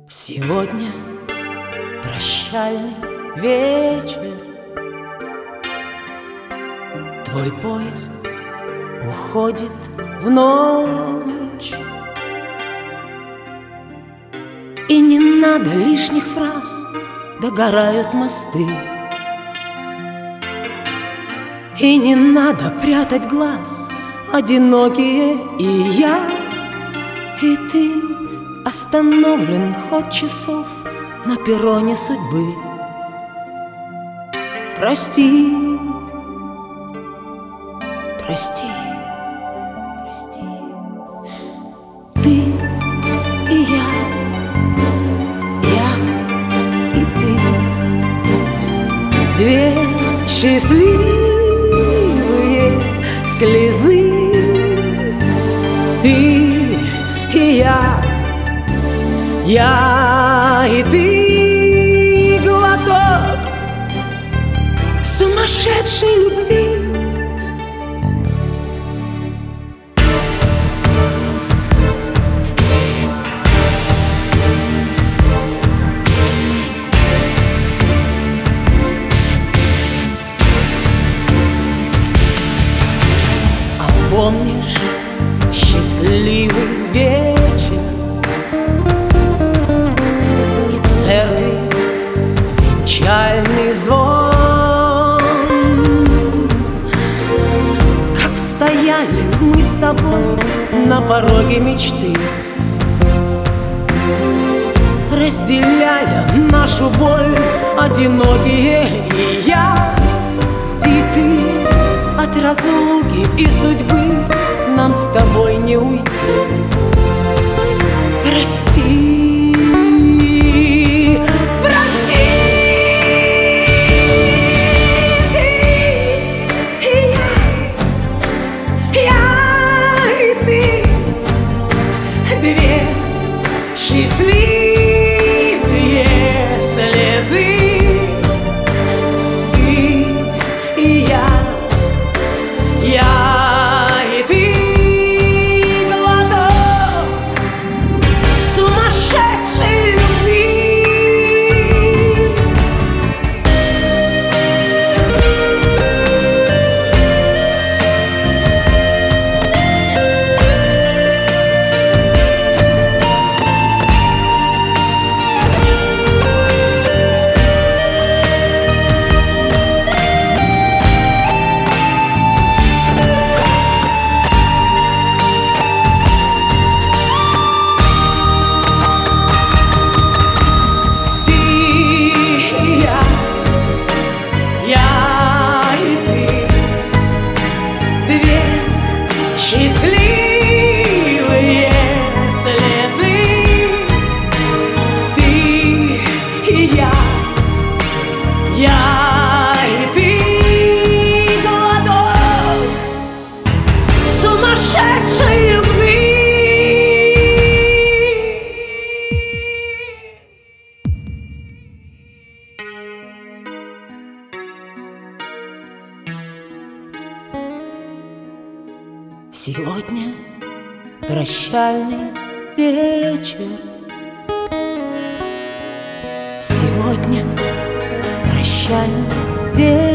Сегодня прощальный вечер, твой поезд уходит в ночь. И не надо лишних фраз, догорают мосты. И не надо прятать глаз, одинокие и я, и ты. Остановлен ход часов на перроне судьбы. Прости, прости, прости. Ты и я и ты. Две счастливые слезы. Ты и я и ты. Глоток сумасшедшей любви. А помнишь счастливый вечер и церкви венчальный звон? Как стояли мы с тобой на пороге мечты, разделяя нашу боль, одинокие и я, и ты. От разлуки и судьбы нам с тобой не уйти. Прости, прости. Ты и я и ты. Две счастливые слезы. Ты и я и ты. Глоток сумасшедшей любви. Счастливые слезы. Ты и я и ты. Глоток сумасшедшей любви. Сегодня прощальный вечер. Сегодня прощальный вечер.